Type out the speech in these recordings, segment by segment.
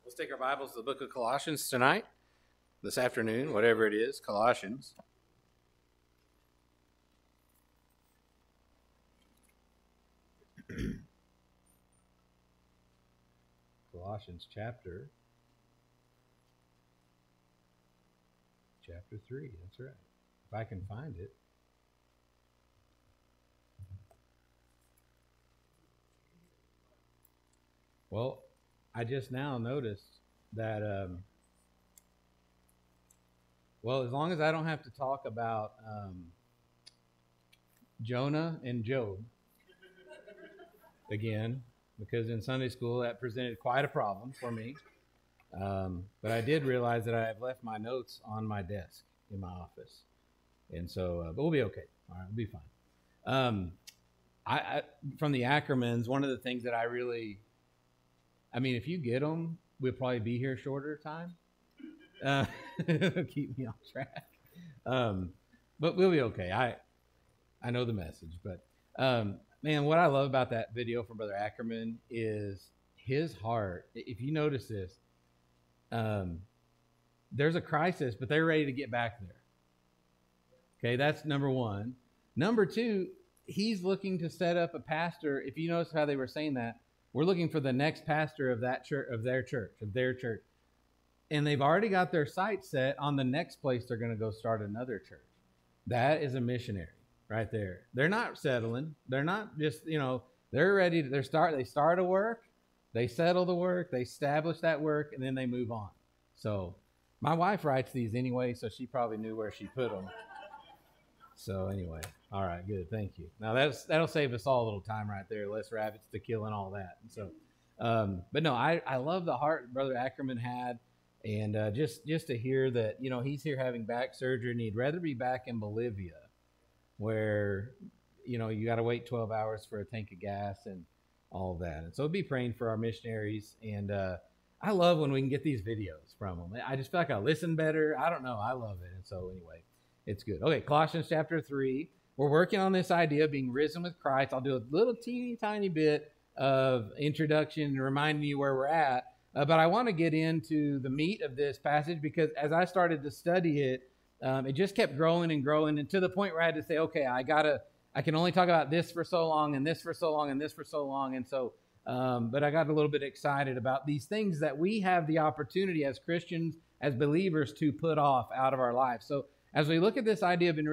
Let's take our Bibles to the book of Colossians tonight, this afternoon, whatever it is, Colossians. Colossians chapter 3, that's right. If I can find it. Well, I just now noticed that, as long as I don't have to talk about Jonah and Job again, because in Sunday school that presented quite a problem for me. But I did realize that I have left my notes on my desk in my office. And so, but we'll be okay. All right, we'll be fine. I from the Ackermans, one of the things that if you get them, we'll probably be here shorter time. Keep me on track. But we'll be okay. I know the message, but man, what I love about that video from Brother Ackerman is his heart. If you notice this, there's a crisis, but they're ready to get back there. Okay, that's number one. Number two, he's looking to set up a pastor. If you notice how they were saying that, we're looking for the next pastor of that church, of their church. And they've already got their sights set on the next place they're going to go start another church. That is a missionary right there. They're not settling. They're not just, they're ready. They start a work, they settle the work, they establish that work, and then they move on. So my wife writes these anyway, so she probably knew where she put them. So anyway, all right, good, thank you. Now that'll save us all a little time right there, less rabbits to kill and all that. And so, but no, I love the heart Brother Ackerman had, and just to hear that, he's here having back surgery, and he'd rather be back in Bolivia, where you got to wait 12 hours for a tank of gas and all of that. And so be praying for our missionaries, and I love when we can get these videos from them. I just feel like I listen better. I don't know, I love it. And so anyway, it's good. Okay, Colossians chapter 3. We're working on this idea of being risen with Christ. I'll do a little teeny tiny bit of introduction and reminding you where we're at. But I want to get into the meat of this passage, because as I started to study it, it just kept growing and growing, and to the point where I had to say, okay, I can only talk about this for so long, and this for so long, and this for so long. And so, but I got a little bit excited about these things that we have the opportunity as Christians, as believers, to put off out of our lives. So as we look at this idea of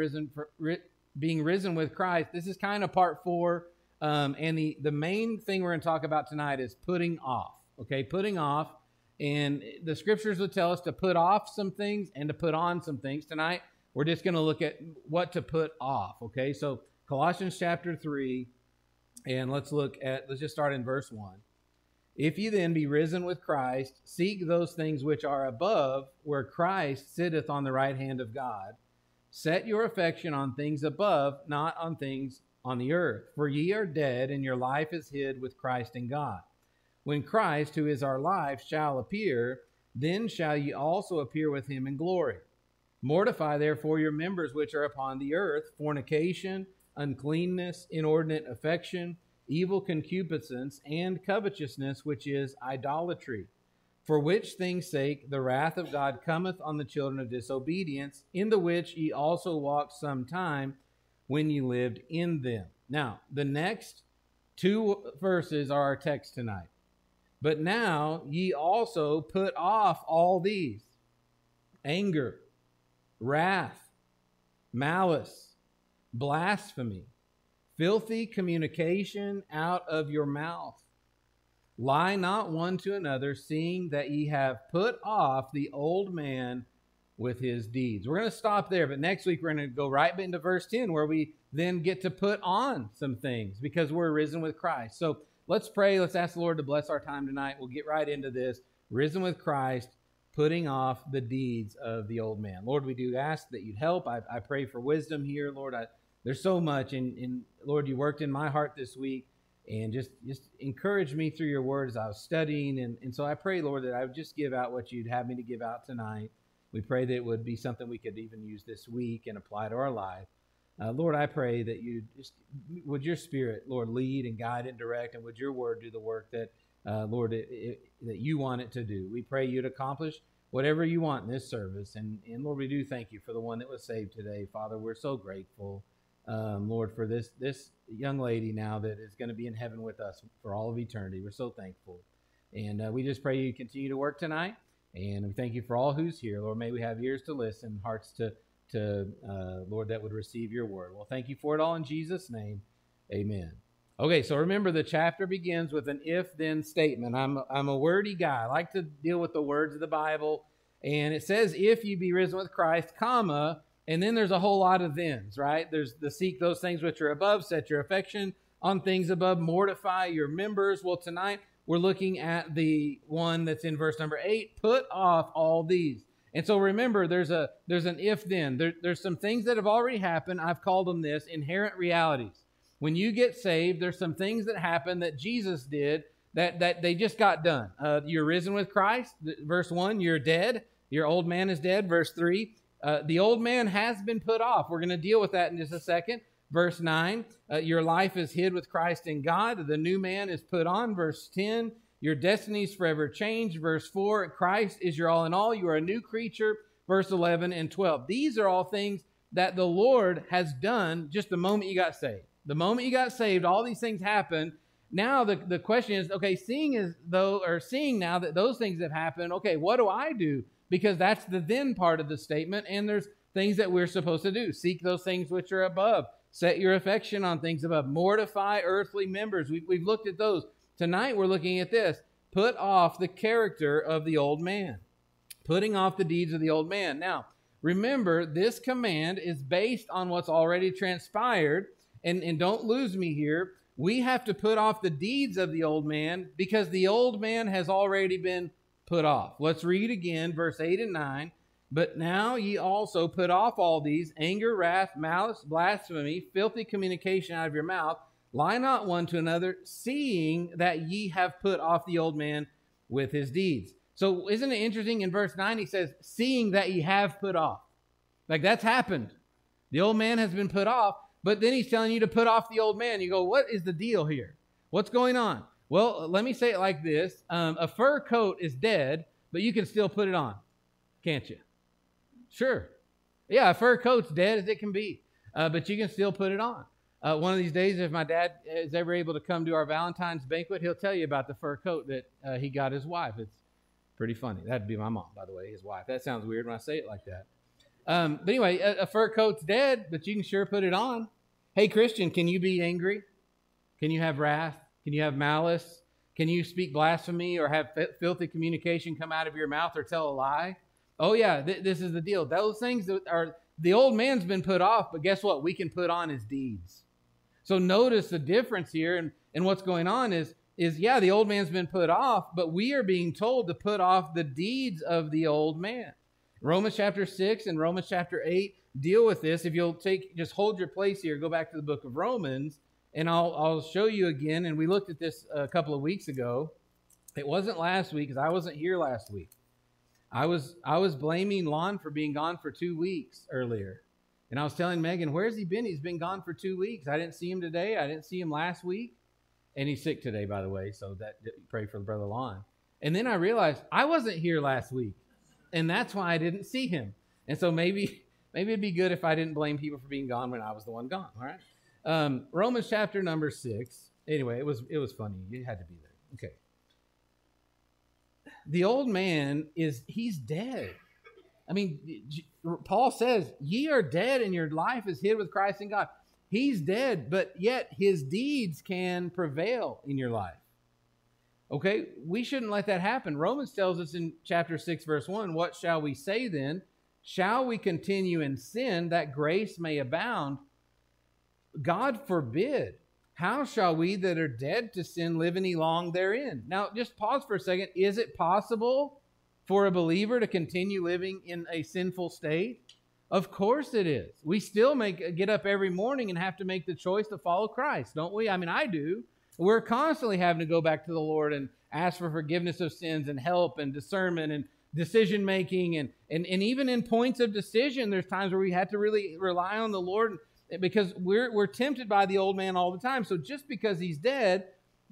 being risen with Christ, this is kind of part 4. And the main thing we're going to talk about tonight is putting off. Okay, putting off. And the scriptures would tell us to put off some things and to put on some things. Tonight, we're just going to look at what to put off. Okay, so Colossians chapter 3, and let's just start in verse 1. If you then be risen with Christ, seek those things which are above, where Christ sitteth on the right hand of God. Set your affection on things above, not on things on the earth. For ye are dead, and your life is hid with Christ in God. When Christ, who is our life, shall appear, then shall ye also appear with him in glory. Mortify therefore your members which are upon the earth, fornication, uncleanness, inordinate affection, evil concupiscence, and covetousness, which is idolatry. For which things' sake the wrath of God cometh on the children of disobedience, in the which ye also walked some time when ye lived in them. Now, the next 2 verses are our text tonight. But now ye also put off all these: anger, wrath, malice, blasphemy, filthy communication out of your mouth. Lie not one to another, seeing that ye have put off the old man with his deeds. We're going to stop there, but next week we're going to go right into verse 10, where we then get to put on some things because we're risen with Christ. So let's pray. Let's ask the Lord to bless our time tonight. We'll get right into this. Risen with Christ, putting off the deeds of the old man. Lord, we do ask that you'd help. I pray for wisdom here, Lord. There's so much, and Lord, you worked in my heart this week, and just encourage me through your word as I was studying. And so I pray, Lord, that I would just give out what you'd have me to give out tonight. We pray that it would be something we could even use this week and apply to our life. Lord, I pray that you would your Spirit, Lord, lead and guide and direct, and would your word do the work that Lord, that you want it to do. We pray you'd accomplish whatever you want in this service. And Lord, we do thank you for the one that was saved today. Father, we're so grateful, Lord, for this young lady now that is going to be in heaven with us for all of eternity. We're so thankful. And we just pray you continue to work tonight. And we thank you for all who's here. Lord, may we have ears to listen, hearts to Lord, that would receive your word. Well, thank you for it all in Jesus' name. Amen. Okay, so remember the chapter begins with an if-then statement. I'm a wordy guy. I like to deal with the words of the Bible. And it says, if you be risen with Christ, comma, and then there's a whole lot of thens, right? There's the seek those things which are above, set your affection on things above, mortify your members. Well, tonight we're looking at the one that's in verse number 8, put off all these. And so remember, there's an if-then. There's some things that have already happened. I've called them this, inherent realities. When you get saved, there's some things that happen that Jesus did that they just got done. You're risen with Christ. Verse 1, you're dead. Your old man is dead. Verse 3, the old man has been put off. We're going to deal with that in just a second. Verse 9, your life is hid with Christ in God. The new man is put on. Verse 10, your destiny is forever changed. Verse 4, Christ is your all in all. You are a new creature. Verse 11 and 12. These are all things that the Lord has done just the moment you got saved. The moment you got saved, all these things happened. Now the question is, okay, seeing now that those things have happened, okay, what do I do? Because that's the then part of the statement, and there's things that we're supposed to do. Seek those things which are above. Set your affection on things above. Mortify earthly members. We've looked at those. Tonight we're looking at this. Put off the character of the old man. Putting off the deeds of the old man. Now, remember, this command is based on what's already transpired. And don't lose me here. We have to put off the deeds of the old man because the old man has already been put off. Let's read again, verse 8 and 9. But now ye also put off all these, anger, wrath, malice, blasphemy, filthy communication out of your mouth. Lie not one to another, seeing that ye have put off the old man with his deeds. So isn't it interesting? In verse 9 he says, seeing that ye have put off. Like that's happened. The old man has been put off. But then he's telling you to put off the old man. You go, what is the deal here? What's going on? Well, let me say it like this. A fur coat is dead, but you can still put it on, can't you? Sure. Yeah, a fur coat's dead as it can be, but you can still put it on. One of these days, if my dad is ever able to come to our Valentine's banquet, he'll tell you about the fur coat that he got his wife. It's pretty funny. That'd be my mom, by the way, his wife. That sounds weird when I say it like that. But anyway, a fur coat's dead, but you can sure put it on. Hey, Christian, can you be angry? Can you have wrath? Can you have malice? Can you speak blasphemy or have filthy communication come out of your mouth or tell a lie? Oh, yeah, this is the deal. Those things that are, the old man's been put off, but guess what? We can put on his deeds. So notice the difference here, and what's going on is yeah, the old man's been put off, but we are being told to put off the deeds of the old man. Romans chapter 6 and Romans chapter 8 deal with this. If you'll just hold your place here, go back to the book of Romans, and I'll show you again. And we looked at this a couple of weeks ago. It wasn't last week because I wasn't here last week. I was blaming Lon for being gone for 2 weeks earlier. And I was telling Megan, where's he been? He's been gone for 2 weeks. I didn't see him today. I didn't see him last week. And he's sick today, by the way, so pray for Brother Lon. And then I realized I wasn't here last week. And that's why I didn't see him. And so maybe it'd be good if I didn't blame people for being gone when I was the one gone. All right. Romans chapter number 6. Anyway, it was funny. You had to be there. Okay. The old man he's dead. I mean, Paul says, ye are dead and your life is hid with Christ in God. He's dead, but yet his deeds can prevail in your life. Okay, we shouldn't let that happen. Romans tells us in chapter 6, verse 1, what shall we say then? Shall we continue in sin that grace may abound? God forbid. How shall we that are dead to sin live any long therein? Now, just pause for a second. Is it possible for a believer to continue living in a sinful state? Of course it is. We still get up every morning and have to make the choice to follow Christ, don't we? I mean, I do. We're constantly having to go back to the Lord and ask for forgiveness of sins and help and discernment and decision making. And even in points of decision, there's times where we have to really rely on the Lord because we're tempted by the old man all the time. So just because he's dead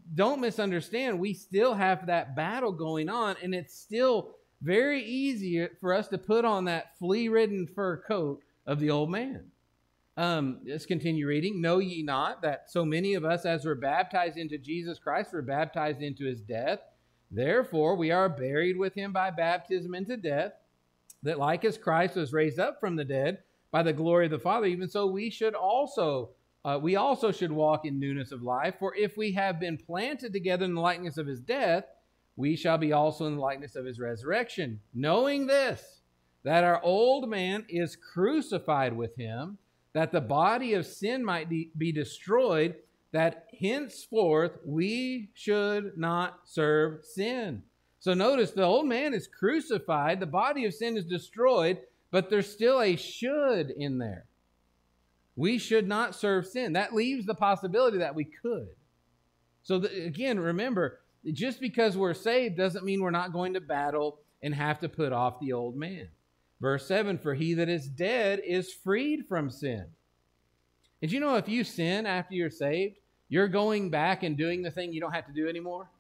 don't misunderstand. We still have that battle going on, and it's still very easy for us to put on that flea-ridden fur coat of the old man. Let's continue reading. Know ye not that so many of us as were baptized into Jesus Christ were baptized into his death? Therefore we are buried with him by baptism into death, that like as Christ was raised up from the dead by the glory of the Father, even so we also should walk in newness of life. For if we have been planted together in the likeness of his death, we shall be also in the likeness of his resurrection. Knowing this, that our old man is crucified with him, that the body of sin might be destroyed, that henceforth we should not serve sin. So notice the old man is crucified, the body of sin is destroyed, but there's still a should in there. We should not serve sin. That leaves the possibility that we could. So again, remember, just because we're saved doesn't mean we're not going to battle and have to put off the old man. Verse 7, for he that is dead is freed from sin. Did you know if you sin after you're saved, you're going back and doing the thing you don't have to do anymore?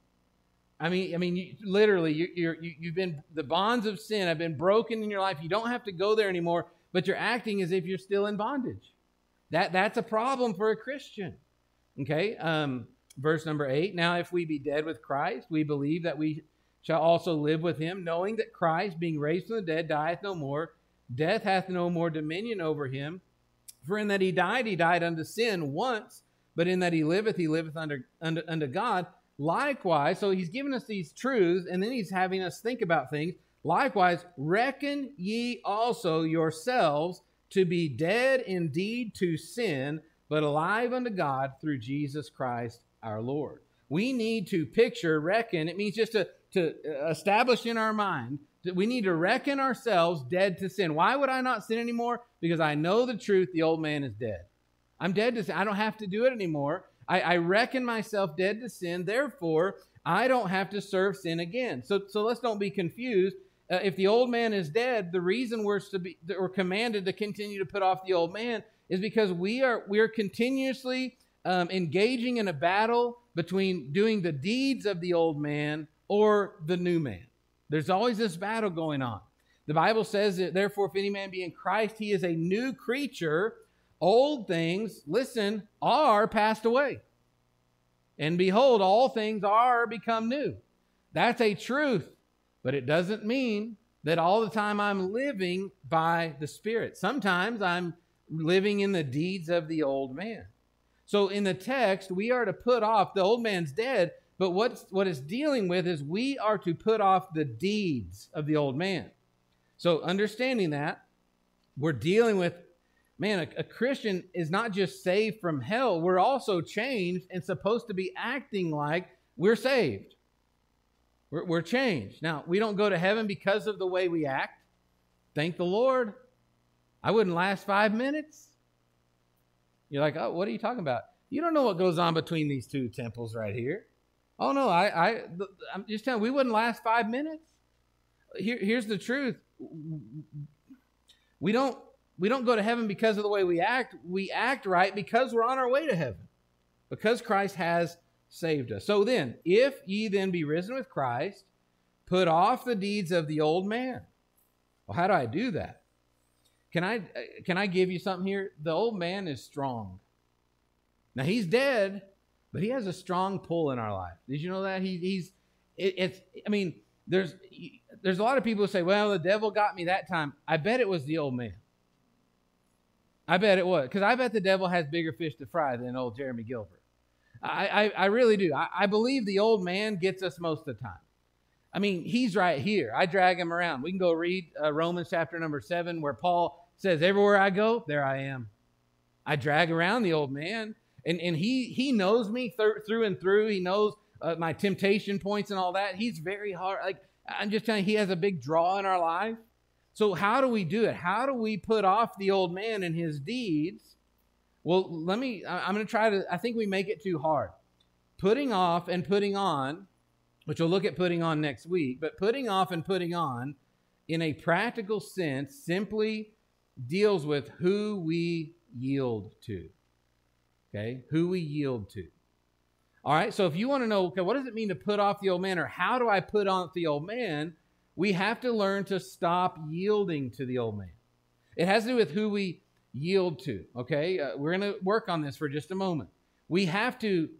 You've been, the bonds of sin have been broken in your life. You don't have to go there anymore, but you're acting as if you're still in bondage. That's a problem for a Christian. Okay, verse number 8, now if we be dead with Christ, we believe that we shall also live with him, knowing that Christ, being raised from the dead, dieth no more. Death hath no more dominion over him. For in that he died unto sin once, but in that he liveth unto God. Likewise, so he's giving us these truths, and then he's having us think about things. Likewise, reckon ye also yourselves to be dead indeed to sin, but alive unto God through Jesus Christ our Lord. We need to reckon. It means just to establish in our mind that we need to reckon ourselves dead to sin. Why would I not sin anymore? Because I know the truth, the old man is dead. I'm dead to sin. I don't have to do it anymore. I reckon myself dead to sin. Therefore, I don't have to serve sin again. So let's don't be confused. If the old man is dead, the reason we're commanded to continue to put off the old man is because we are continuously engaging in a battle between doing the deeds of the old man or the new man. There's always this battle going on. The Bible says that, therefore, if any man be in Christ, he is a new creature. Old things, listen, are passed away. And behold, all things are become new. That's a truth, but it doesn't mean that all the time I'm living by the Spirit. Sometimes I'm living in the deeds of the old man. So in the text, we are to put off, the old man's dead, but what it's dealing with is we are to put off the deeds of the old man. So understanding that, we're dealing with, a Christian is not just saved from hell. We're also changed and supposed to be acting like we're saved. We're changed. Now, we don't go to heaven because of the way we act. Thank the Lord. I wouldn't last 5 minutes. You're like, oh, what are you talking about? You don't know what goes on between these two temples right here. Oh, no, I'm just telling you, we wouldn't last 5 minutes. Here's the truth. We don't go to heaven because of the way we act. We act right because we're on our way to heaven, because Christ has saved us. So then, if ye then be risen with Christ, put off the deeds of the old man. Well, how do I do that? Can I give you something here? The old man is strong. Now, he's dead, but he has a strong pull in our life. Did you know that? There's a lot of people who say, well, the devil got me that time. I bet it was the old man. I bet it was. Because I bet the devil has bigger fish to fry than old Jeremy Gilbert. I really do. I believe the old man gets us most of the time. I mean, he's right here. I drag him around. We can go read Romans chapter number 7, where Paul says, everywhere I go, there I am. I drag around the old man, and he knows me through and through. He knows my temptation points and all that. He's very hard. Like, I'm just telling you, he has a big draw in our life. So how do we do it? How do we put off the old man and his deeds? Well, I'm going to try to, I think we make it too hard. Putting off and putting on, which we'll look at putting on next week, but putting off and putting on in a practical sense simply deals with who we yield to. Okay? Who we yield to. All right, so if you want to know, okay, what does it mean to put off the old man, or how do I put on the old man? We have to learn to stop yielding to the old man. It has to do with who we yield to, okay? We're going to work on this for just a moment. We have to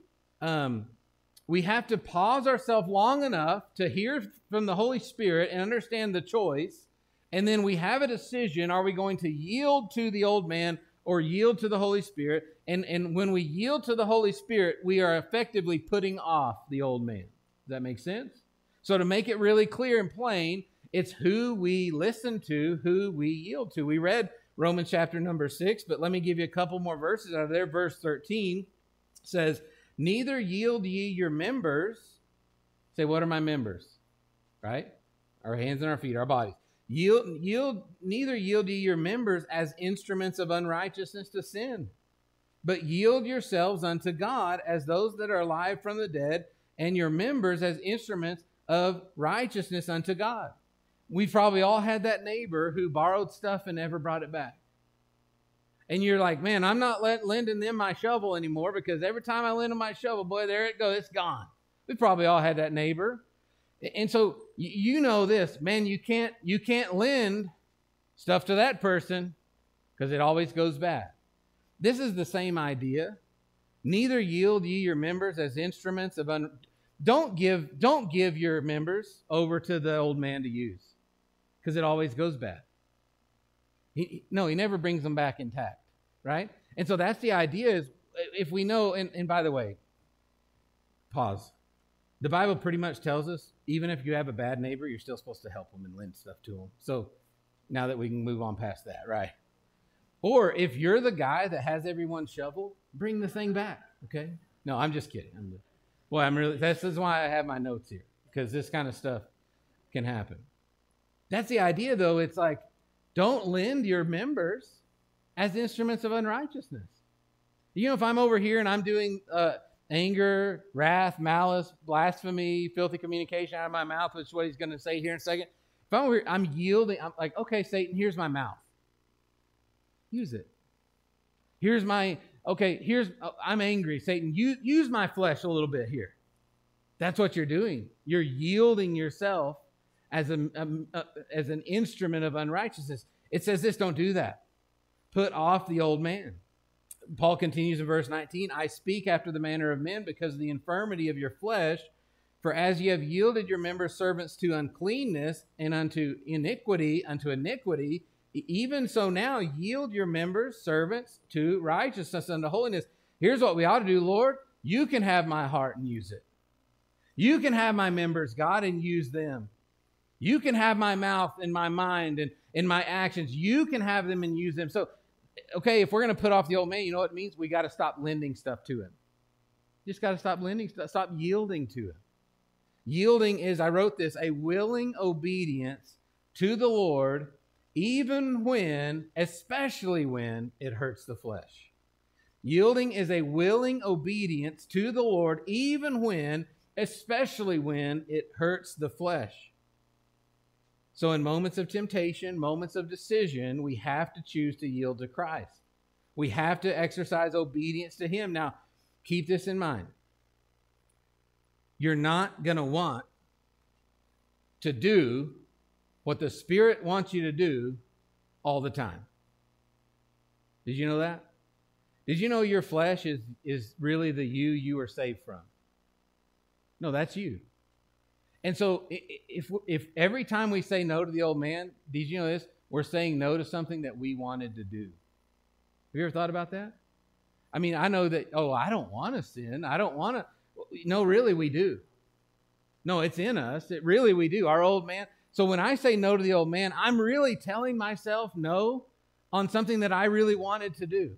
pause ourselves long enough to hear from the Holy Spirit and understand the choice, and then we have a decision. Are we going to yield to the old man or yield to the Holy Spirit? And when we yield to the Holy Spirit, we are effectively putting off the old man. Does that make sense? So to make it really clear and plain, it's who we listen to, who we yield to. We read Romans chapter number 6, but let me give you a couple more verses out of there. Verse 13 says, neither yield ye your members. Say, what are my members? Right? Our hands and our feet, our bodies. Neither yield ye your members as instruments of unrighteousness to sin, but yield yourselves unto God as those that are alive from the dead, and your members as instruments of righteousness unto God. We've probably all had that neighbor who borrowed stuff and never brought it back. And you're like, man, I'm not lending them my shovel anymore, because every time I lend them my shovel, boy, there it goes, it's gone. We've probably all had that neighbor. And so you know this, man, you can't lend stuff to that person because it always goes bad. This is the same idea. Neither yield ye your members as instruments of don't give your members over to the old man to use, because it always goes bad. He never brings them back intact, right? And so that's the idea, is if we know, and by the way, pause. The Bible pretty much tells us, even if you have a bad neighbor, you're still supposed to help them and lend stuff to them. So now that we can move on past that, right? Or if you're the guy that has everyone's shovel, bring the thing back, okay? No, I'm just kidding. This is why I have my notes here, because this kind of stuff can happen. That's the idea, though. It's like, don't lend your members as instruments of unrighteousness. You know, if I'm over here and I'm doing anger, wrath, malice, blasphemy, filthy communication out of my mouth, which is what he's going to say here in a second. If I'm over here, I'm yielding. I'm like, okay, Satan, here's my mouth. Use it. I'm angry. Satan, use my flesh a little bit here. That's what you're doing. You're yielding yourself as an instrument of unrighteousness. It says this, don't do that. Put off the old man. Paul continues in verse 19, I speak after the manner of men because of the infirmity of your flesh. For as ye have yielded your members servants to uncleanness and unto iniquity, even so now yield your members servants to righteousness unto holiness. Here's what we ought to do, Lord. You can have my heart and use it. You can have my members, God, and use them. You can have my mouth and my mind and in my actions. You can have them and use them. So, okay, if we're going to put off the old man, you know what it means? We got to stop lending stuff to him. Just got to stop lending stuff, stop yielding to him. Yielding is, I wrote this, a willing obedience to the Lord, even when, especially when, it hurts the flesh. Yielding is a willing obedience to the Lord, even when, especially when, it hurts the flesh. So in moments of temptation, moments of decision, we have to choose to yield to Christ. We have to exercise obedience to him. Now, keep this in mind. You're not going to want to do what the Spirit wants you to do all the time. Did you know that? Did you know your flesh is really the you were saved from? No, that's you. And so if every time we say no to the old man, did you know this? We're saying no to something that we wanted to do. Have you ever thought about that? I mean, I know that, I don't want to sin. I don't want to. No, really, we do. No, it's in us. Really, we do. Our old man. So when I say no to the old man, I'm really telling myself no on something that I really wanted to do.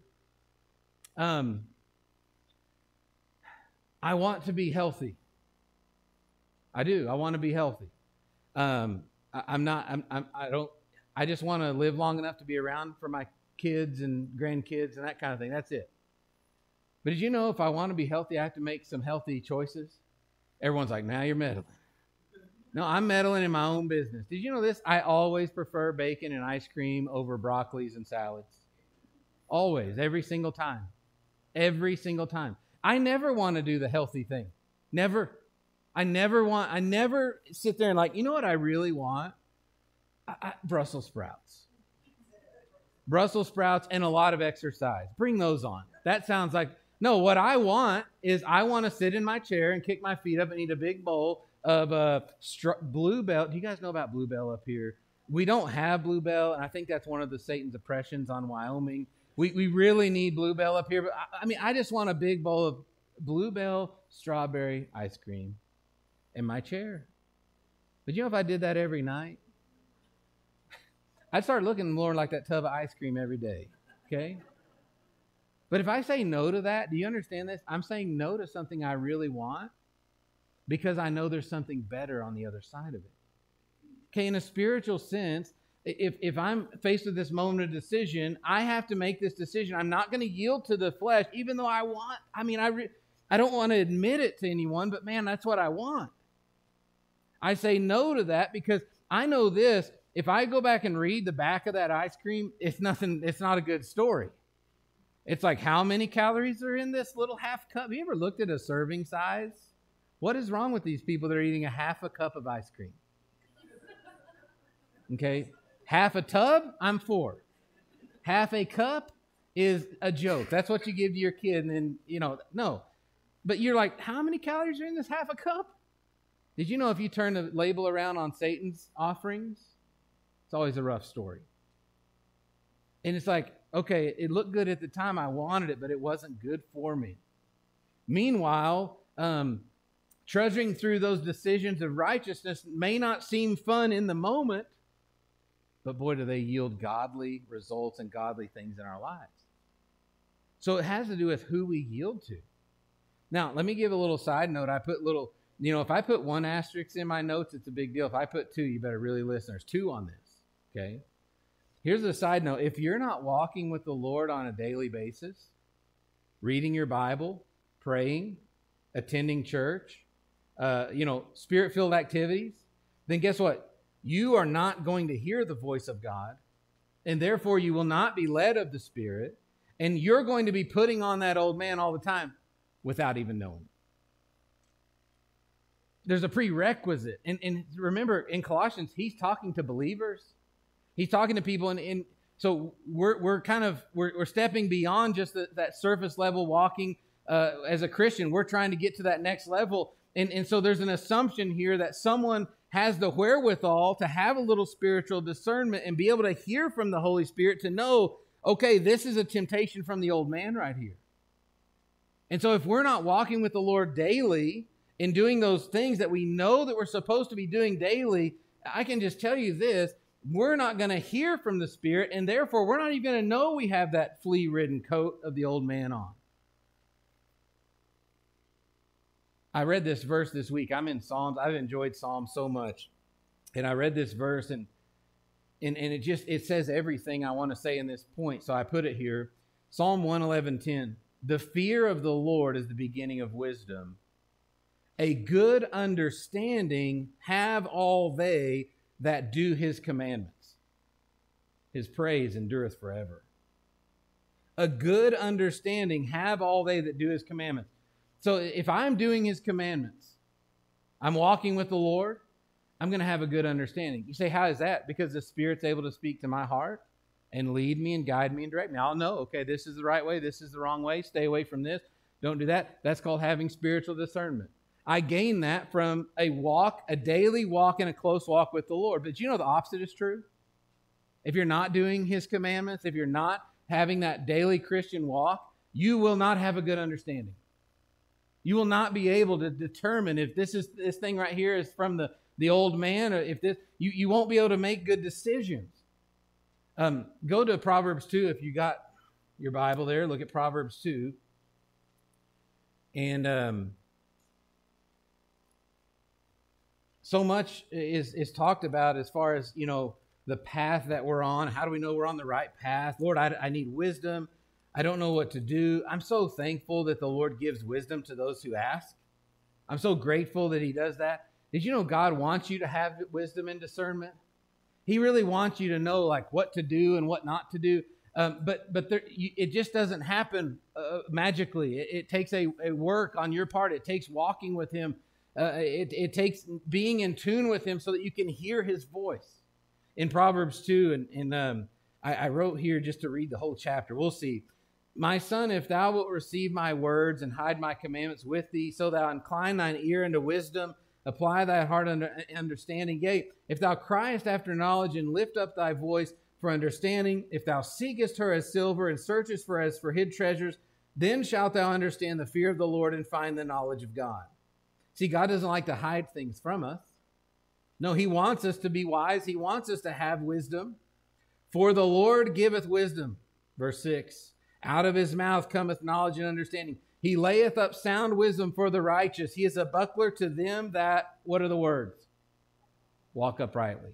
I want to be healthy. I do. I want to be healthy. I just want to live long enough to be around for my kids and grandkids and that kind of thing. That's it. But did you know if I want to be healthy, I have to make some healthy choices? Everyone's like, now you're meddling. No, I'm meddling in my own business. Did you know this? I always prefer bacon and ice cream over broccolis and salads. Always. Every single time. Every single time. I never want to do the healthy thing. Never. I never sit there and like, you know what I really want? Brussels sprouts. Brussels sprouts and a lot of exercise. Bring those on. That sounds like, no, what I want is I want to sit in my chair and kick my feet up and eat a big bowl of Bluebell. Do you guys know about Bluebell up here? We don't have Bluebell, and I think that's one of the Satan's oppressions on Wyoming. We really need Bluebell up here. But I just want a big bowl of Bluebell strawberry ice cream in my chair. But you know, if I did that every night, I'd start looking more like that tub of ice cream every day, okay? But if I say no to that, do you understand this? I'm saying no to something I really want because I know there's something better on the other side of it. Okay, in a spiritual sense, if I'm faced with this moment of decision, I have to make this decision. I'm not going to yield to the flesh, even though I don't want to admit it to anyone, but man, that's what I want. I say no to that because I know this. If I go back and read the back of that ice cream, it's not a good story. It's like, how many calories are in this little half cup? Have you ever looked at a serving size? What is wrong with these people that are eating a half a cup of ice cream? Okay, half a tub, I'm for. Half a cup is a joke. That's what you give to your kid, and then, no. But you're like, how many calories are in this half a cup? Did you know if you turn the label around on Satan's offerings, it's always a rough story. And it's like, okay, it looked good at the time I wanted it, but it wasn't good for me. Meanwhile, trudging through those decisions of righteousness may not seem fun in the moment, but boy, do they yield godly results and godly things in our lives. So it has to do with who we yield to. Now, let me give a little side note. I put if I put 1 asterisk in my notes, it's a big deal. If I put 2, you better really listen. There's 2 on this. Okay. Here's a side note. If you're not walking with the Lord on a daily basis, reading your Bible, praying, attending church, spirit-filled activities, then guess what? You are not going to hear the voice of God, and therefore you will not be led of the Spirit, and you're going to be putting on that old man all the time without even knowing. There's a prerequisite. And remember, in Colossians, he's talking to believers. He's talking to people, and so we're stepping beyond just that surface level walking as a Christian. We're trying to get to that next level, and so there's an assumption here that someone has the wherewithal to have a little spiritual discernment and be able to hear from the Holy Spirit to know, okay, this is a temptation from the old man right here. And so if we're not walking with the Lord daily and doing those things that we know that we're supposed to be doing daily, I can just tell you this. We're not going to hear from the Spirit, and therefore we're not even going to know we have that flea-ridden coat of the old man on. I read this verse this week. I'm in Psalms. I've enjoyed Psalms so much. And I read this verse, and it says everything I want to say in this point. So I put it here. Psalm 111:10. The fear of the Lord is the beginning of wisdom. A good understanding have all they that do his commandments. His praise endureth forever. A good understanding have all they that do his commandments. So if I'm doing his commandments, I'm walking with the Lord, I'm going to have a good understanding. You say, how is that? Because the Spirit's able to speak to my heart and lead me and guide me and direct me. I'll know, okay, this is the right way, this is the wrong way, stay away from this, don't do that. That's called having spiritual discernment. I gain that from a daily walk and a close walk with the Lord. But you know the opposite is true? If you're not doing his commandments, if you're not having that daily Christian walk, you will not have a good understanding. You will not be able to determine if this thing right here is from the old man, or if you won't be able to make good decisions. Go to Proverbs 2 if you got your Bible there. Look at Proverbs 2. And so much is talked about as far as, the path that we're on. How do we know we're on the right path? Lord, I need wisdom. I don't know what to do. I'm so thankful that the Lord gives wisdom to those who ask. I'm so grateful that he does that. Did you know God wants you to have wisdom and discernment? He really wants you to know what to do and what not to do. But it just doesn't happen magically. It takes a work on your part. It takes walking with him. It takes being in tune with him so that you can hear his voice. In Proverbs 2, and I wrote here just to read the whole chapter. We'll see. My son, if thou wilt receive my words and hide my commandments with thee, so thou incline thine ear unto wisdom, apply thy heart unto understanding. Yea, if thou criest after knowledge and lift up thy voice for understanding, if thou seekest her as silver and searchest for as for hid treasures, then shalt thou understand the fear of the Lord and find the knowledge of God. See, God doesn't like to hide things from us. No, he wants us to be wise. He wants us to have wisdom. For the Lord giveth wisdom. Verse 6. Out of his mouth cometh knowledge and understanding. He layeth up sound wisdom for the righteous. He is a buckler to them that, what are the words? Walk uprightly.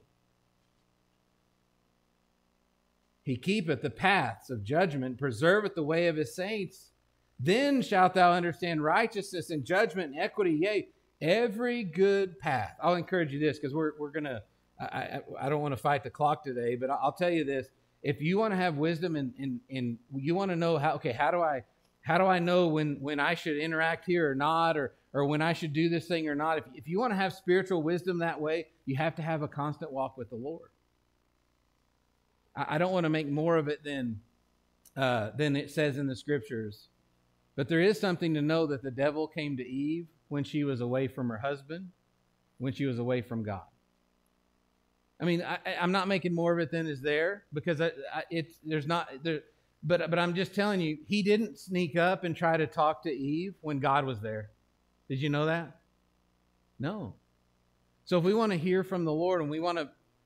He keepeth the paths of judgment, preserveth the way of his saints. Then shalt thou understand righteousness and judgment and equity, yea, every good path. I'll encourage you this, because we're going to, I don't want to fight the clock today, but I'll tell you this. If you want to have wisdom and you want to know how do I know when I should interact here or not, or when I should do this thing or not, if you want to have spiritual wisdom that way, you have to have a constant walk with the Lord. I don't want to make more of it than it says in the scriptures. But there is something to know that the devil came to Eve when she was away from her husband, when she was away from God. I mean, I'm not making more of it than is there, because there's not there. But I'm just telling you, he didn't sneak up and try to talk to Eve when God was there. Did you know that? No. So if we want to hear from the Lord and we want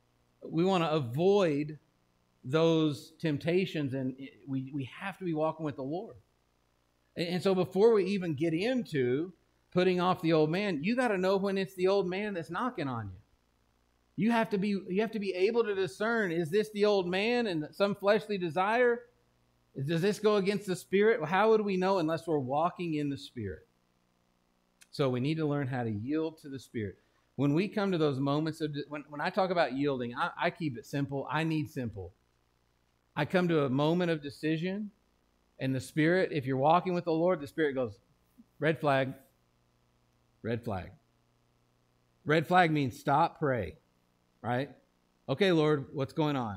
to avoid those temptations, and we have to be walking with the Lord. And so before we even get into putting off the old man, you got to know when it's the old man that's knocking on you. You have to be able to discern, is this the old man and some fleshly desire? Does this go against the Spirit? Well, how would we know unless we're walking in the Spirit? So we need to learn how to yield to the Spirit. When we come to those moments of, when I talk about yielding, I keep it simple. I need simple. I come to a moment of decision, and the Spirit, if you're walking with the Lord, the Spirit goes, red flag, red flag. Red flag means stop, pray, right? Okay, Lord, what's going on?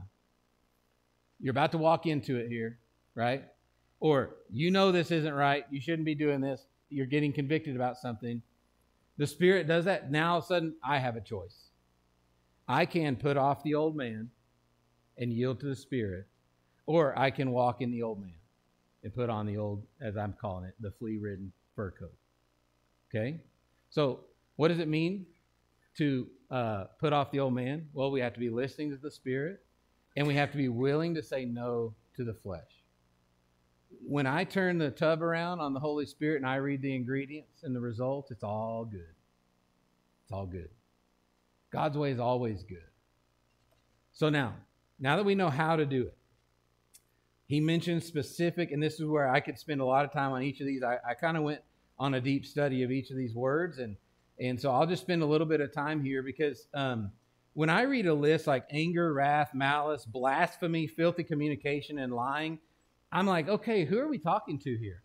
You're about to walk into it here, right? Or, you know this isn't right. You shouldn't be doing this. You're getting convicted about something. The Spirit does that. Now, all of a sudden, I have a choice. I can put off the old man and yield to the Spirit, or I can walk in the old man and put on the old, as I'm calling it, the flea-ridden fur coat. Okay? So, what does it mean to put off the old man? Well, we have to be listening to the Spirit, and we have to be willing to say no to the flesh. When I turn the tub around on the Holy Spirit and I read the ingredients and the results, it's all good. It's all good. God's way is always good. So now that we know how to do it, he mentions specific, and this is where I could spend a lot of time on each of these. I kind of went on a deep study of each of these words, and so I'll just spend a little bit of time here, because when I read a list like anger, wrath, malice, blasphemy, filthy communication, and lying, I'm like, okay, who are we talking to here?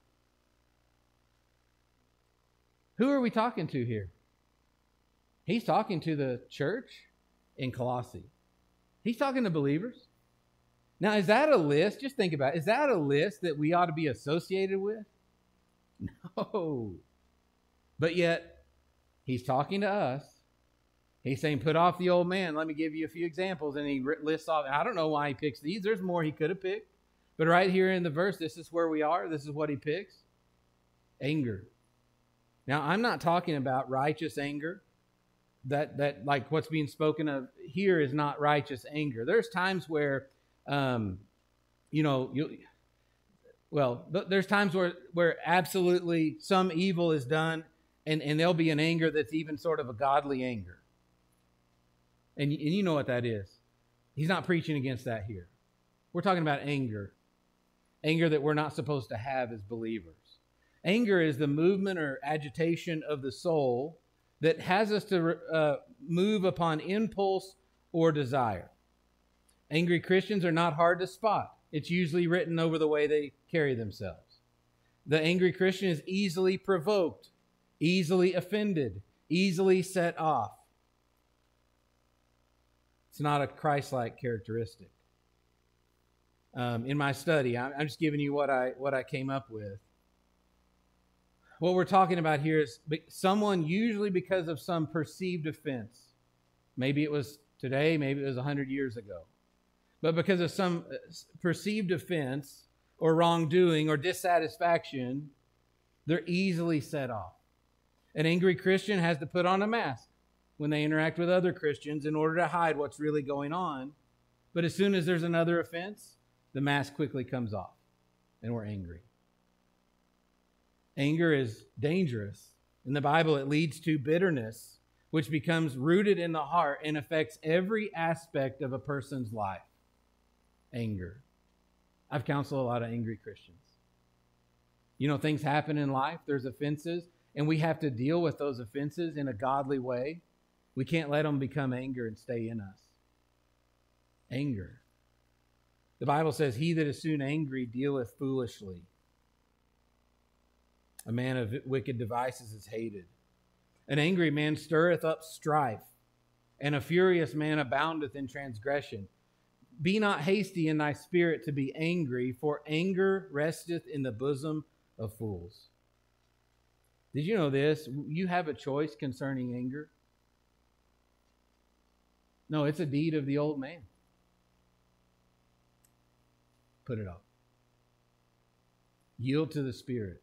Who are we talking to here? He's talking to the church in Colossae. He's talking to believers. Now, is that a list? Just think about it. Is that a list that we ought to be associated with? No. But yet, he's talking to us. He's saying, put off the old man. Let me give you a few examples. And he lists off, I don't know why he picks these. There's more he could have picked. But right here in the verse, this is where we are. This is what he picks. Anger. Now, I'm not talking about righteous anger. That like what's being spoken of here is not righteous anger. There's times where, there's times where absolutely some evil is done, and there'll be an anger that's even sort of a godly anger. And you know what that is. He's not preaching against that here. We're talking about anger. Anger that we're not supposed to have as believers. Anger is the movement or agitation of the soul that has us to move upon impulse or desire. Angry Christians are not hard to spot. It's usually written over the way they carry themselves. The angry Christian is easily provoked, easily offended, easily set off. It's not a Christ-like characteristic. In my study, I'm just giving you what I came up with. What we're talking about here is someone, usually because of some perceived offense. Maybe it was today, maybe it was 100 years ago. But because of some perceived offense or wrongdoing or dissatisfaction, they're easily set off. An angry Christian has to put on a mask when they interact with other Christians in order to hide what's really going on. But as soon as there's another offense, the mask quickly comes off and we're angry. Anger is dangerous. In the Bible, it leads to bitterness, which becomes rooted in the heart and affects every aspect of a person's life. Anger. I've counseled a lot of angry Christians. You know, things happen in life, there's offenses, and we have to deal with those offenses in a godly way. We can't let them become anger and stay in us. Anger. The Bible says, he that is soon angry dealeth foolishly. A man of wicked devices is hated. An angry man stirreth up strife, and a furious man aboundeth in transgression. Be not hasty in thy spirit to be angry, for anger resteth in the bosom of fools. Did you know this? You have a choice concerning anger. No, it's a deed of the old man. Put it off. Yield to the Spirit.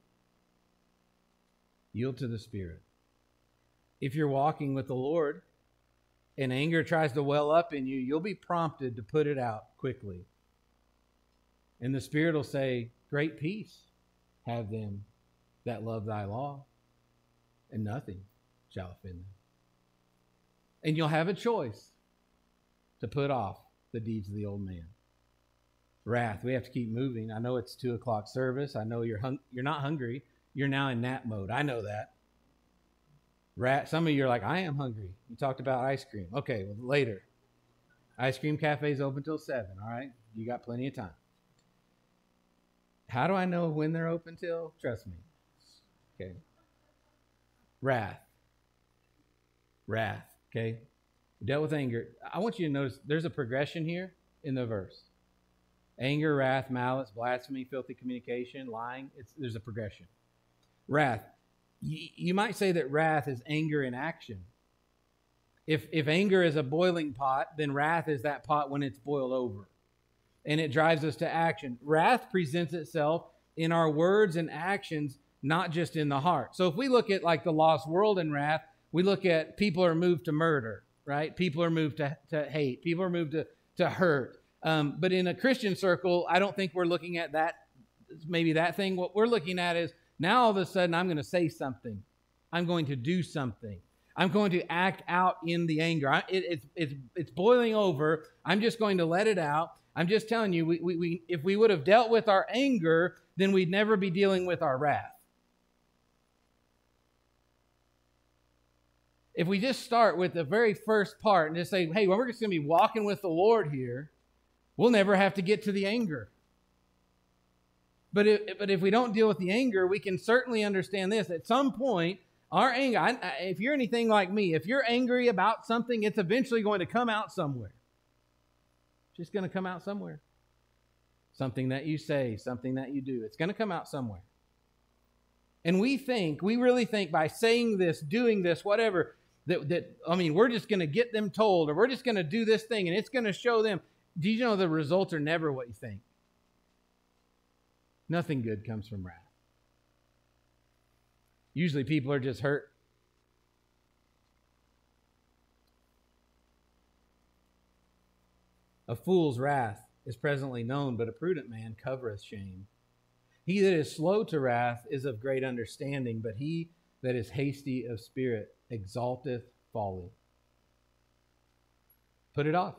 Yield to the Spirit. If you're walking with the Lord and anger tries to well up in you, you'll be prompted to put it out quickly. And the Spirit will say, great peace have them that love thy law, and nothing shall offend them. And you'll have a choice to put off the deeds of the old man. Wrath. We have to keep moving. I know it's 2:00 service. I know you're not hungry. You're now in nap mode. I know that. Some of you are like, I am hungry. You talked about ice cream. Okay, well, later. Ice cream cafe's open till 7, all right? You got plenty of time. How do I know when they're open till? Trust me. Okay. Wrath. Wrath, okay? We dealt with anger. I want you to notice there's a progression here in the verse. Anger, wrath, malice, blasphemy, filthy communication, lying. There's a progression. Wrath. You might say that wrath is anger in action. If anger is a boiling pot, then wrath is that pot when it's boiled over. And it drives us to action. Wrath presents itself in our words and actions, not just in the heart. So if we look at like the lost world in wrath, we look at people are moved to murder, right? People are moved to hate. People are moved to hurt. But in a Christian circle, I don't think we're looking at that, maybe that thing. What we're looking at is now all of a sudden I'm going to say something. I'm going to do something. I'm going to act out in the anger. It's boiling over. I'm just going to let it out. I'm just telling you, we if we would have dealt with our anger, then we'd never be dealing with our wrath. If we just start with the very first part and just say, hey, well, we're just going to be walking with the Lord here, we'll never have to get to the anger. But if we don't deal with the anger, we can certainly understand this. At some point, our anger, if you're anything like me, if you're angry about something, it's eventually going to come out somewhere. It's just going to come out somewhere. Something that you say, something that you do. It's going to come out somewhere. And we really think by saying this, doing this, whatever, we're just going to get them told, or we're just going to do this thing, and it's going to show them. Do you know the results are never what you think? Nothing good comes from wrath. Usually people are just hurt. A fool's wrath is presently known, but a prudent man covereth shame. He that is slow to wrath is of great understanding, but he that is hasty of spirit exalteth folly. Put it off.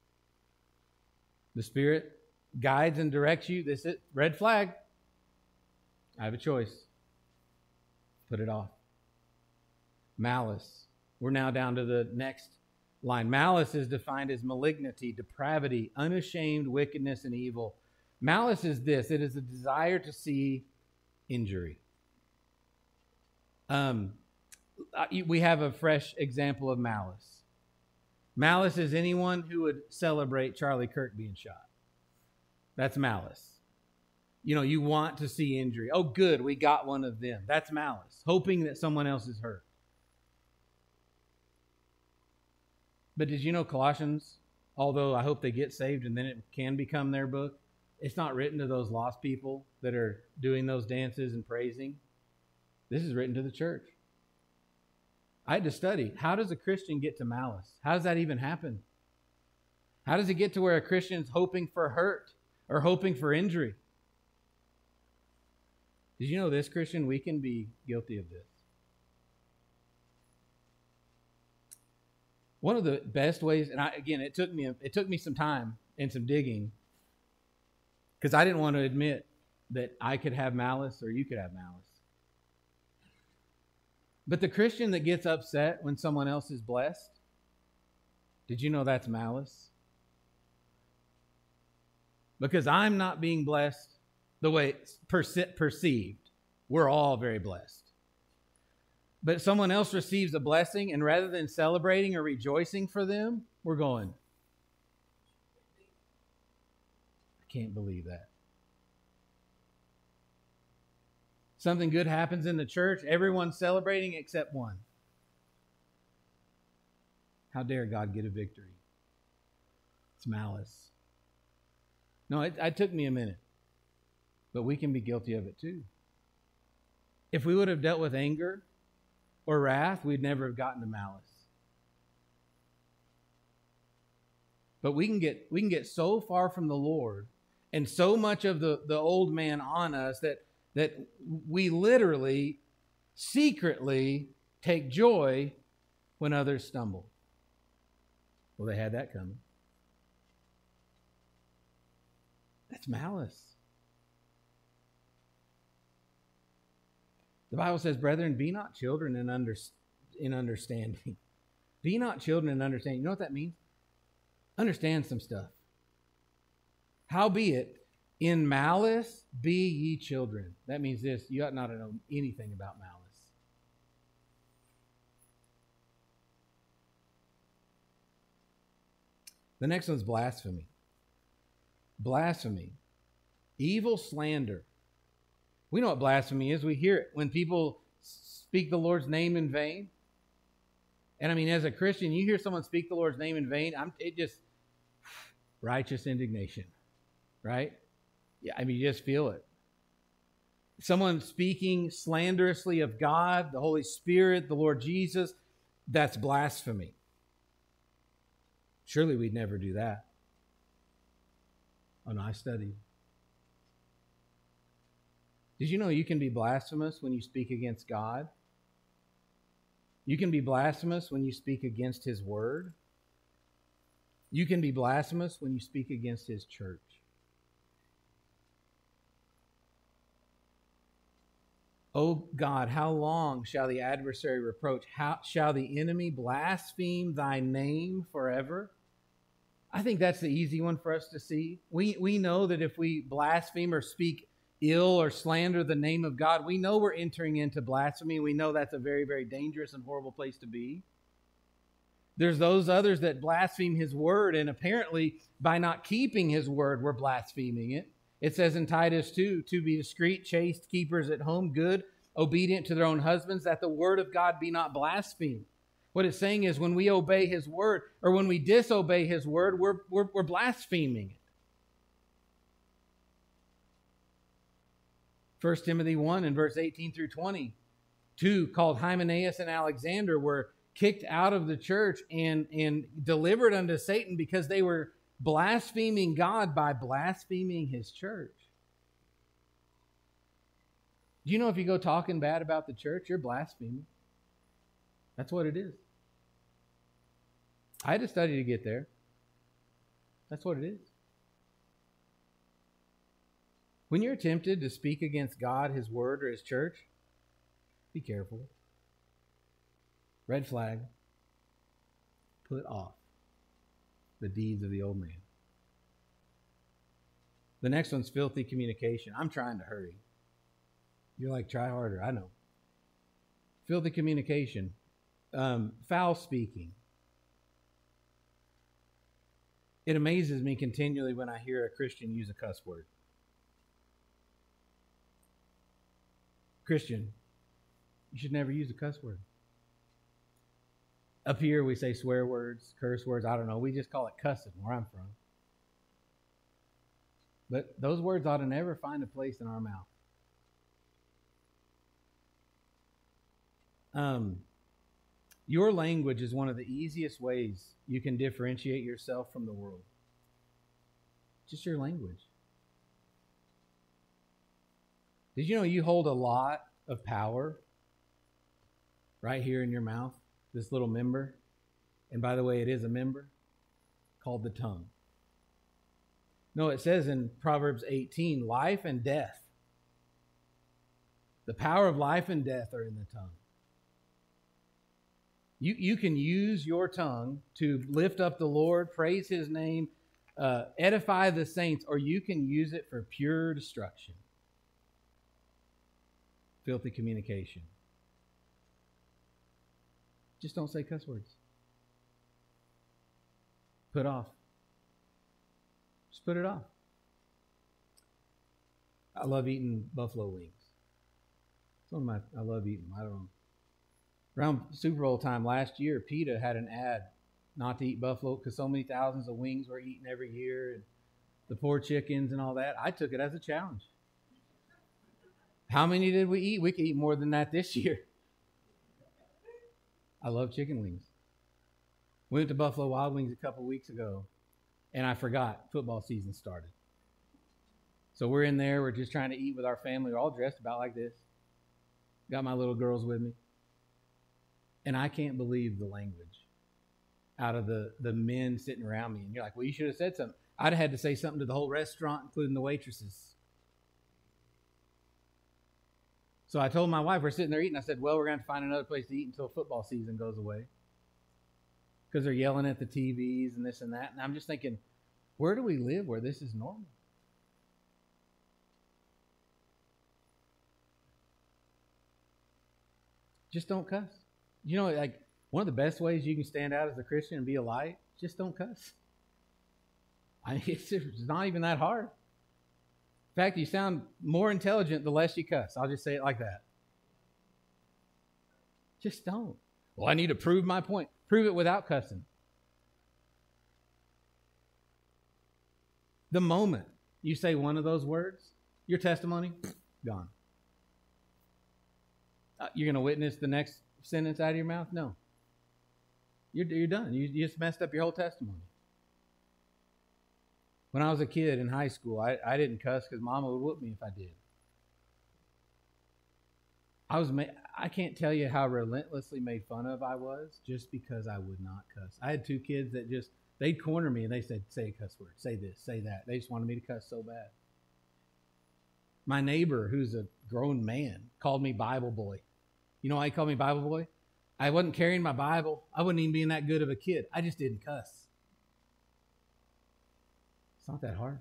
The Spirit guides and directs you. This is red flag. I have a choice. Put it off. Malice. We're now down to the next line. Malice is defined as malignity, depravity, unashamed wickedness and evil. Malice is this. It is a desire to see injury. We have a fresh example of malice. Malice is anyone who would celebrate Charlie Kirk being shot. That's malice. You know, you want to see injury. Oh, good, we got one of them. That's malice, hoping that someone else is hurt. But did you know Colossians, although I hope they get saved and then it can become their book, it's not written to those lost people that are doing those dances and praising. This is written to the church. I had to study, how does a Christian get to malice? How does that even happen? How does it get to where a Christian's hoping for hurt or hoping for injury? Did you know this, Christian? We can be guilty of this. One of the best ways, and it took me some time and some digging, because I didn't want to admit that I could have malice or you could have malice. But the Christian that gets upset when someone else is blessed, did you know that's malice? Because I'm not being blessed the way it's perceived. We're all very blessed. But someone else receives a blessing, and rather than celebrating or rejoicing for them, we're going, I can't believe that. Something good happens in the church, everyone's celebrating except one. How dare God get a victory? It's malice. No, it took me a minute. But we can be guilty of it too. If we would have dealt with anger or wrath, we'd never have gotten to malice. But we can get so far from the Lord and so much of the old man on us that we literally, secretly take joy when others stumble. Well, they had that coming. That's malice. The Bible says, brethren, be not children in understanding. Be not children in understanding. You know what that means? Understand some stuff. Howbeit, in malice be ye children. That means this: you ought not to know anything about malice. The next one's blasphemy. Blasphemy. Evil slander. We know what blasphemy is. We hear it when people speak the Lord's name in vain. And I mean, as a Christian, you hear someone speak the Lord's name in vain, it just, righteous indignation, right? Yeah, I mean, you just feel it. Someone speaking slanderously of God, the Holy Spirit, the Lord Jesus, that's blasphemy. Surely we'd never do that. Oh, no, I studied. Did you know you can be blasphemous when you speak against God? You can be blasphemous when you speak against His Word. You can be blasphemous when you speak against His church. O God, how long shall the adversary reproach? How shall the enemy blaspheme thy name forever? I think that's the easy one for us to see. We know that if we blaspheme or speak ill or slander the name of God, we know we're entering into blasphemy. We know that's a very, very dangerous and horrible place to be. There's those others that blaspheme His word, and apparently by not keeping His word, we're blaspheming it. It says in Titus 2, to be discreet, chaste, keepers at home, good, obedient to their own husbands, that the word of God be not blasphemed. What it's saying is when we obey His word, or when we disobey His word, we're blaspheming it. 1 Timothy 1 and verse 18 through 20. Two called Hymenaeus and Alexander were kicked out of the church and delivered unto Satan because they were blaspheming God by blaspheming His church. Do you know if you go talking bad about the church, you're blaspheming? That's what it is. I had to study to get there. That's what it is. When you're tempted to speak against God, His word, or His church, be careful. Red flag. Put off the deeds of the old man. The next one's filthy communication. I'm trying to hurry. You're like, try harder. I know. Filthy communication. Foul speaking. It amazes me continually when I hear a Christian use a cuss word. Christian, you should never use a cuss word. Up here we say swear words, curse words. I don't know. We just call it cussing where I'm from. But those words ought to never find a place in our mouth. Your language is one of the easiest ways you can differentiate yourself from the world. Just your language. Did you know you hold a lot of power right here in your mouth? This little member. And by the way, it is a member called the tongue. No, it says in Proverbs 18, life and death. The power of life and death are in the tongue. You can use your tongue to lift up the Lord, praise his name, edify the saints, or you can use it for pure destruction. Filthy communication. Just don't say cuss words. Put off. Just put it off. I love eating buffalo wings. I love eating them. I don't know. Around Super Bowl time last year, PETA had an ad not to eat buffalo because so many thousands of wings were eaten every year, and the poor chickens and all that. I took it as a challenge. How many did we eat? We could eat more than that this year. I love chicken wings. We went to Buffalo Wild Wings a couple weeks ago, and I forgot football season started. So we're in there. We're just trying to eat with our family. We're all dressed about like this. Got my little girls with me. And I can't believe the language out of the men sitting around me. And you're like, well, you should have said something. I'd have had to say something to the whole restaurant, including the waitresses. So I told my wife, we're sitting there eating. I said, well, we're going to find another place to eat until football season goes away. Because they're yelling at the TVs and this and that. And I'm just thinking, where do we live where this is normal? Just don't cuss. You know, like one of the best ways you can stand out as a Christian and be a light, just don't cuss. I mean, it's not even that hard. In fact, you sound more intelligent the less you cuss. I'll just say it like that. Just don't. Well, I need to prove my point. Prove it without cussing. The moment you say one of those words, your testimony, gone. You're going to witness the next sentence out of your mouth? No. You're done. You just messed up your whole testimony. When I was a kid in high school, I didn't cuss because Mama would whoop me if I did. I can't tell you how relentlessly made fun of I was just because I would not cuss. I had two kids that they'd corner me and they said, say a cuss word, say this, say that. They just wanted me to cuss so bad. My neighbor, who's a grown man, called me Bible boy. You know why he called me Bible boy? I wasn't carrying my Bible. I wasn't even being that good of a kid. I just didn't cuss. It's not that hard.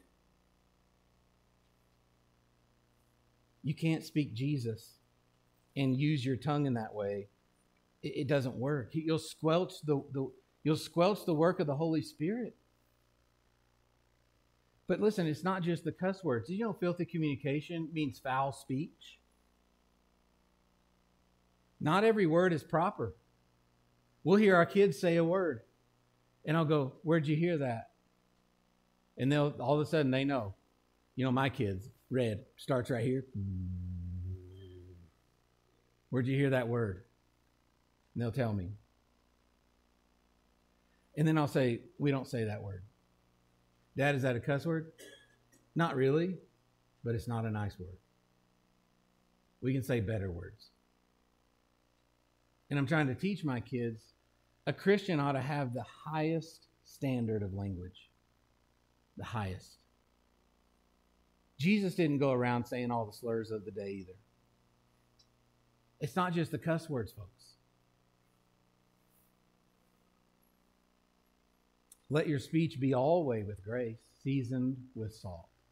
You can't speak Jesus and use your tongue in that way. It doesn't work. You'll squelch the work of the Holy Spirit. But listen, it's not just the cuss words. Did you know filthy communication means foul speech? Not every word is proper. We'll hear our kids say a word, and I'll go, where'd you hear that? And they'll all of a sudden they know. You know, my kids, red, starts right here. Where'd you hear that word? And they'll tell me. And then I'll say, we don't say that word. Dad, is that a cuss word? Not really, but it's not a nice word. We can say better words. And I'm trying to teach my kids, a Christian ought to have the highest standard of language. The highest. Jesus didn't go around saying all the slurs of the day either. It's not just the cuss words, folks. Let your speech be always with grace, seasoned with salt.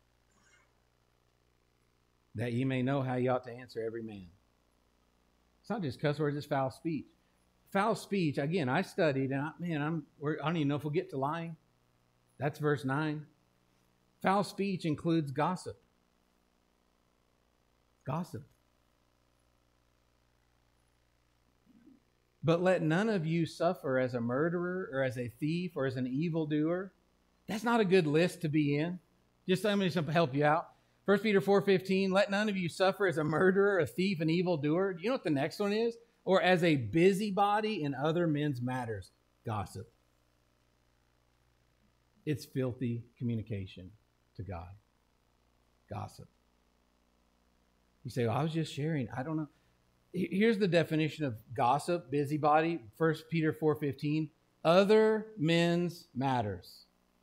that ye may know how ye ought to answer every man. It's not just cuss words, it's foul speech. Foul speech, again, I studied, and I don't even know if we'll get to lying. That's verse 9. Foul speech includes gossip. Gossip. But let none of you suffer as a murderer or as a thief or as an evildoer. That's not a good list to be in. Just let me help you out. 1 Peter 4:15, let none of you suffer as a murderer, a thief, an evildoer. Do you know what the next one is? Or as a busybody in other men's matters. Gossip. It's filthy communication to God. Gossip. You say, well, I was just sharing. I don't know. Here's the definition of gossip, busybody. 1 Peter 4:15, other men's matters.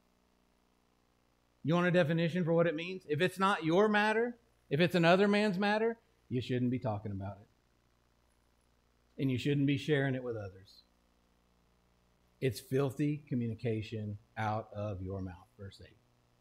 You want a definition for what it means? If it's not your matter, if it's another man's matter, you shouldn't be talking about it. And you shouldn't be sharing it with others. It's filthy communication out of your mouth, verse 8.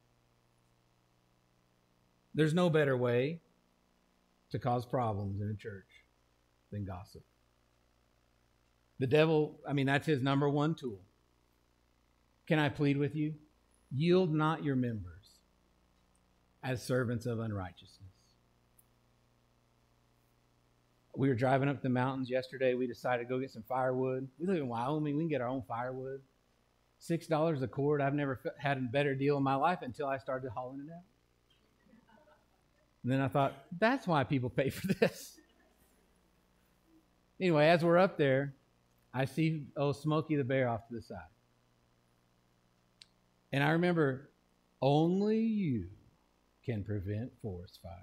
There's no better way to cause problems in a church than gossip. The devil, that's his number one tool. Can I plead with you? Yield not your members as servants of unrighteousness. We were driving up the mountains yesterday. We decided to go get some firewood. We live in Wyoming. We can get our own firewood. $6 a cord. I've never had a better deal in my life until I started hauling it out. And then I thought, that's why people pay for this. Anyway, as we're up there, I see Smokey the Bear off to the side. And I remember, only you can prevent forest fires.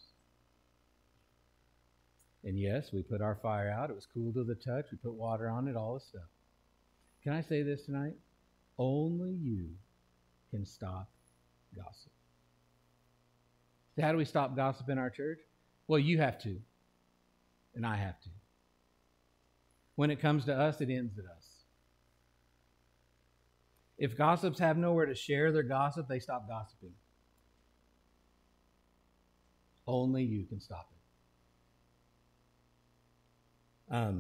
And yes, we put our fire out. It was cool to the touch. We put water on it, all this stuff. Can I say this tonight? Only you can stop gossip. So how do we stop gossip in our church? Well, you have to. And I have to. When it comes to us, it ends at us. If gossips have nowhere to share their gossip, they stop gossiping. Only you can stop it.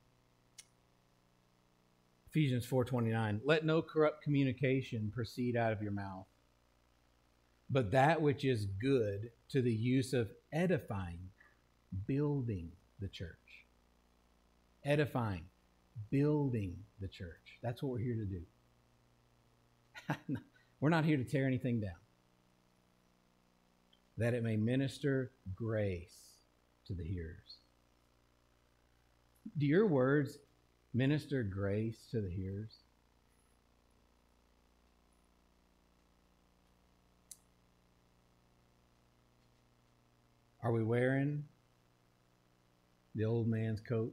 Ephesians 4:29, let no corrupt communication proceed out of your mouth, but that which is good to the use of edifying, building the church. Edifying, building the church. That's what we're here to do. We're not here to tear anything down. That it may minister grace to the hearers. Do your words minister grace to the hearers? Are we wearing the old man's coat?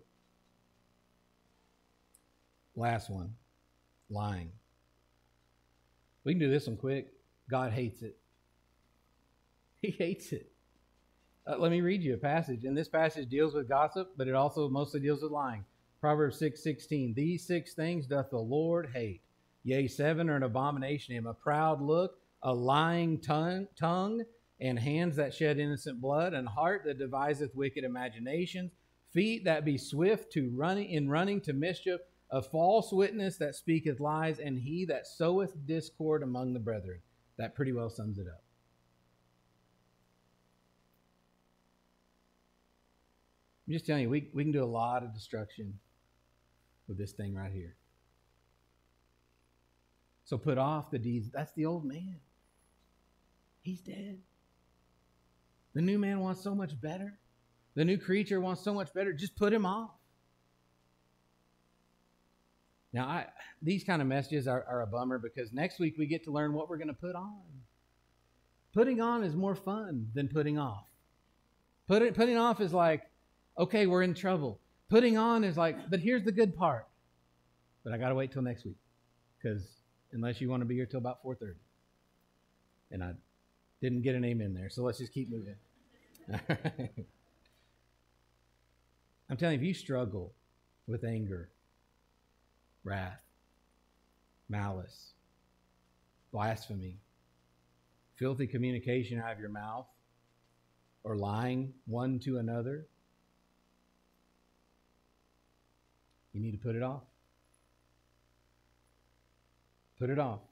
Last one, lying. We can do this one quick. God hates it. He hates it. Let me read you a passage. And this passage deals with gossip, but it also mostly deals with lying. Proverbs 6:16. These 6 things doth the Lord hate. Yea, 7 are an abomination to him. A proud look, a lying tongue, and hands that shed innocent blood, and heart that deviseth wicked imaginations, feet that be swift to running to mischief, a false witness that speaketh lies, and he that soweth discord among the brethren. That pretty well sums it up. I'm just telling you, we can do a lot of destruction with this thing right here. So put off the deeds. That's the old man. He's dead. The new man wants so much better. The new creature wants so much better. Just put him off. Now, these kind of messages are a bummer because next week we get to learn what we're going to put on. Putting on is more fun than putting off. Putting off is like, okay, we're in trouble. Putting on is like, but here's the good part. But I got to wait till next week because unless you want to be here till about 4:30. And I didn't get an amen there, so let's just keep moving. I'm telling you, if you struggle with anger, wrath, malice, blasphemy, filthy communication out of your mouth, or lying one to another, you need to put it off. Put it off.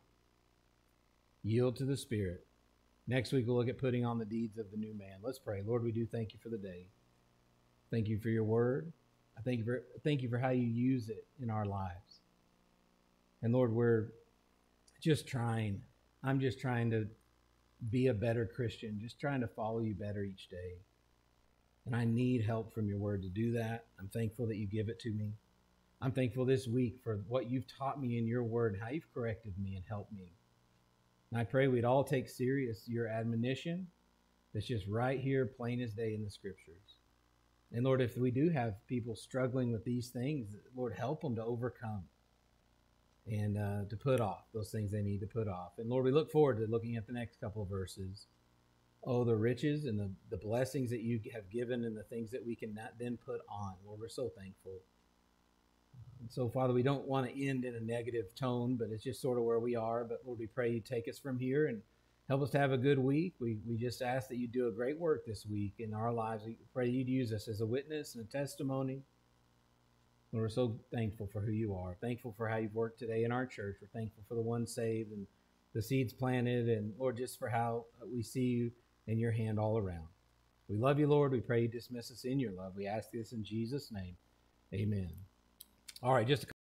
Yield to the Spirit. Next week, we'll look at putting on the deeds of the new man. Let's pray. Lord, we do thank you for the day. Thank you for your word. I thank you for how you use it in our lives. And Lord, I'm just trying to be a better Christian, just trying to follow you better each day. And I need help from your word to do that. I'm thankful that you give it to me. I'm thankful this week for what you've taught me in your word, how you've corrected me and helped me. And I pray we'd all take serious your admonition that's just right here, plain as day in the scriptures. And Lord, if we do have people struggling with these things, Lord, help them to overcome and to put off those things they need to put off. And Lord, we look forward to looking at the next couple of verses. Oh, the riches and the blessings that you have given and the things that we can then put on. Lord, we're so thankful. And so, Father, we don't want to end in a negative tone, but it's just sort of where we are. But Lord, we pray you take us from here and help us to have a good week. We just ask that you do a great work this week in our lives. We pray you'd use us as a witness and a testimony. And we're so thankful for who you are. Thankful for how you've worked today in our church. We're thankful for the ones saved and the seeds planted. And Lord, just for how we see you in your hand all around. We love you, Lord. We pray you dismiss us in your love. We ask this in Jesus' name. Amen. All right, just a